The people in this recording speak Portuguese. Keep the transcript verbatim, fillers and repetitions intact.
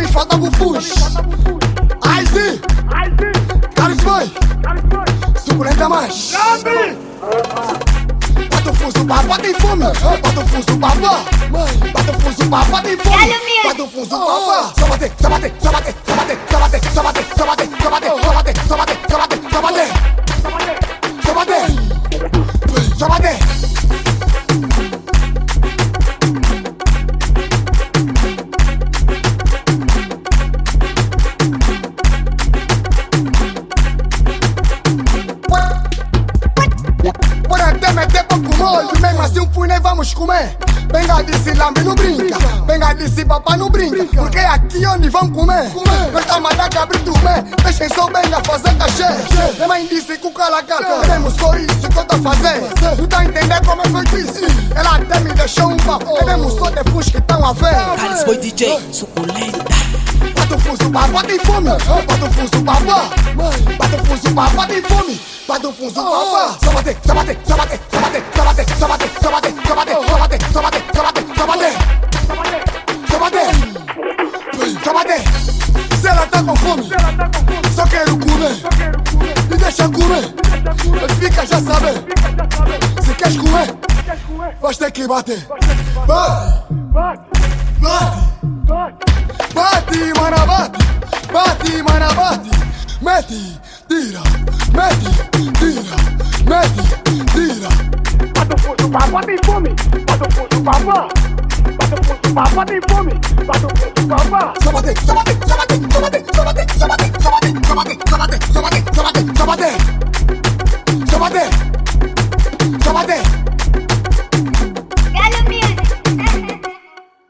Fuz, falta o Fuz. Aizy, Carlos Boy, suculenta mais. Bota o fuso, babá tem fome. Bota o fuso, babá. Bota o fuso, babá tem fome. Bota o fuso, babá. Só bater, só bater, só bater, só bater, só bater, só bater, só bater, só bater, só bater, só bater, só bater, só bater, só bater, só bater. Por até meter pouco molho, mesmo assim o fui nem vamos comer. Venga disse lambe não brinca, venga disse papá não brinca, porque aqui onde vão comer. Nós tá mandando que abrir dormir, deixem só bem a fazer cachê. Minha mãe disse que o calacata, queremos só isso que eu tô a fazer. Não tá a entender como é feitiço, ela até me deixou um papo, queremos só de fuz que estão a ver. Carlos Boy D J, suculenta. Bata o fuso, babá tem fome. Bata o fuso, babá. Bata o fuso, babá tem fome. Bata o fuso, babá. Só bater, só bater, só bater, só bater, só bater, só bater, só bater, só bater, só bater, só bater, só bater, só bater, só bater, só bater. Se ela tá com fome, só quero comer. Me deixa comer, fica já saber. Se queres comer, vais ter que bater. Bate, bate. Bate, mana, bate, bate, mana, bate. Mete, tira, mete, tira, mete, tira. Bata o fuso, babá tem fome. Bata o fuso, babá. Bata o fuso, babá tem fome. Bata o fuso, babá. Só bater, só bater, só bater, só bater, só bater, só bater.